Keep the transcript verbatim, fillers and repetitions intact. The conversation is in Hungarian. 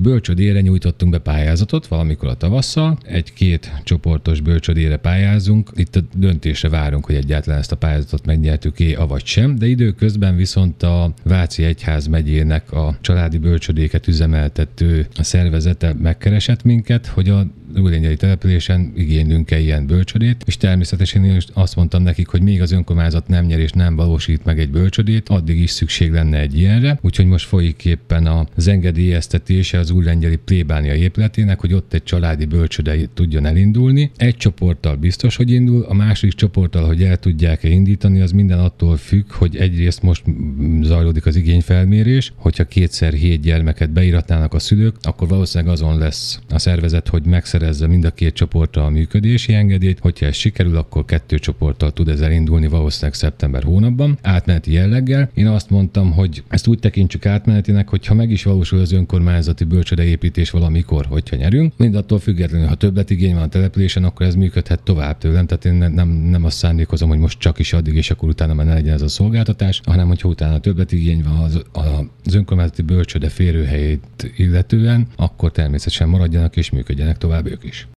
bölcsödére nyújtottunk be pályázatot valamikor a tavasszal. Egy-két csoportos bölcsödére pályázunk. Itt a döntésre várunk, hogy egyáltalán ezt a pályázatot megnyertük-é, avagy sem, de időközben viszont a Váci Egyházmegyének a családi bölcsödéket üzemeltető szervezete megkeresett minket, hogy a újlengyeli településen igénylünk-e ilyen bölcsödét, és természetesen én azt mondtam nekik, hogy még az önkormányzat nem nyer és nem valósít meg egy bölcsödét, addig is szükség lenne egy ilyenre, úgyhogy most folyik éppen az engedélyeztetése az újlengyeli plébánia épületének, hogy ott egy családi bölcsöde tudjon elindulni. Egy csoporttal biztos, hogy indul, a másik csoporttal, hogy el tudják-e indítani, az minden attól függ, hogy egyrészt most zajlódik az igényfelmérés, hogyha kétszer hét gyermeket beíratnának a szülők, akkor valószínűleg azon lesz a szervezet, hogy megszerezze mind a két csoporttal a működési engedélyt. Hogyha ez sikerül, akkor kettő csoporttal tud ez elindulni valószínűleg szeptember hónapban, átmeneti jelleggel. Én azt mondtam, hogy ezt úgy tekintsük átmenetinek, hogy ha meg is valósul az önkormányzati bölcsödeépítés valamikor, hogyha nyerünk, mind attól függetlenül, ha többletigény van a településen, akkor ez működhet tovább tőlem. Tehát én nem, nem azt szándékozom, hogy most csak is addig, és akkor utána már ne legyen ez a szolgáltatás, hanem hogyha utána többletigény van az, az önkormányzati bölcsöde férőhelyét illetően, akkor természetesen maradjanak és működjenek tovább ők is.